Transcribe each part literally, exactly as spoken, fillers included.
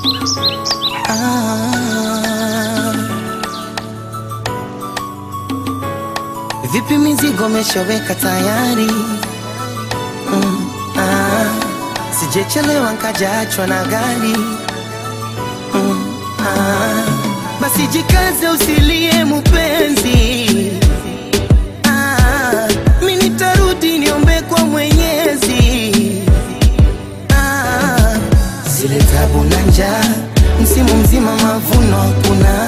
ah. Vipi mizigo meshaweka tayari? mm, ah. Sijechelewa nkajaachwa na gari. mm, ah. Basi jikaze usilie mupenzi, ah. Mimi nitarudi niombe kwa Mwenyezi, ah. Zile tabu na njaa msimu mzima mavuno hakuna,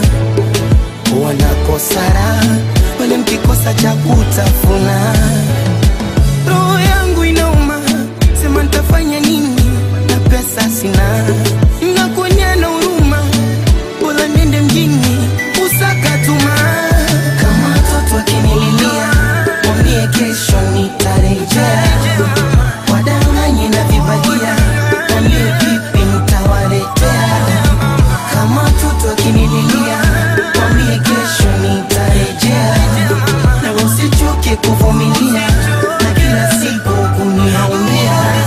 wanakosara wale mkikosa cha kutafuna. Roho yangu inauma, sema nitafanya nini na pesa sina. Nakuonyana huruma, bora nende mjini usaka tuma. Kama watoto wakinililia, mwambie kesho nitarejea. Wadanganye na vibagia, mwambie vipi nitawaletea. Kama watoto wakinililia, mwambie kesho nitarejea. Na usichoke kuvumilia, na kila siku kuniaumia.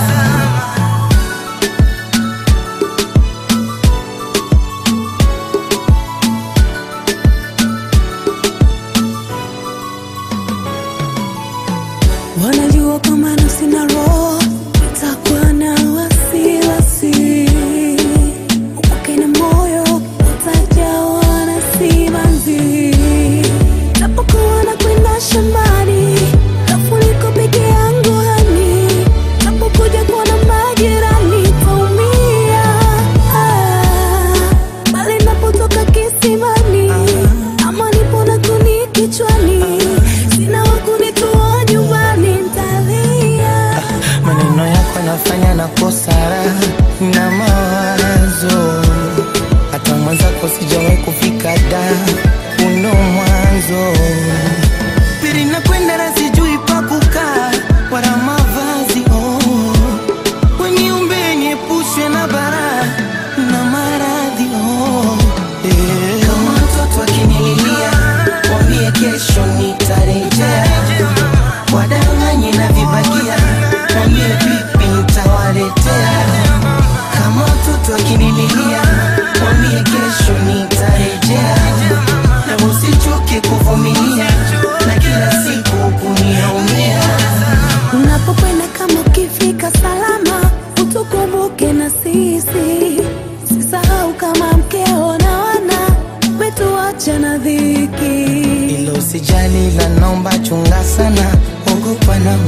Wanajua kama nafsi na roho itakuwa na wasiwasi, upake na moyo utajawa na simanzi. Napokuwa na kwenda shambani, kafuniko peke yangu hani. Napokuja kuona majirani taumia, ah. Bali napotoka kisimani, ama nipo na kuni kichwani, sina wakunitoa nyumbani ntalia. Maneno yako nafanya na kosara na mawazo, hata mwenzako sijawahi kufika da uno mwanzo. Pili na kwenda na sijui pa kukaa wala mavazi, oh. Weniumbe niepushwe na bara na maradhi, oh. Yeah. Kama mtoto akinililia, mwambie kesho nitarejea. Wadanganye na vibagia, mwambie vipi nitawaletea. Kama mtoto akinililia, mwambie kesho nitarejea. Na usichoke kuvumilia, na kila siku kuniaumia. Unapokwenda kama ukifika salama, utukumbuke na sisi. Sisahau kama mkeo na wana wetu, wacha na dhiki. Ilo usijali la naomba chunga sana, ogopa na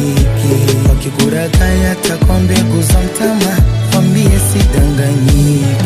marafiki. Wakikurakaya takwambia guza mtama, wambie sidanganyiki.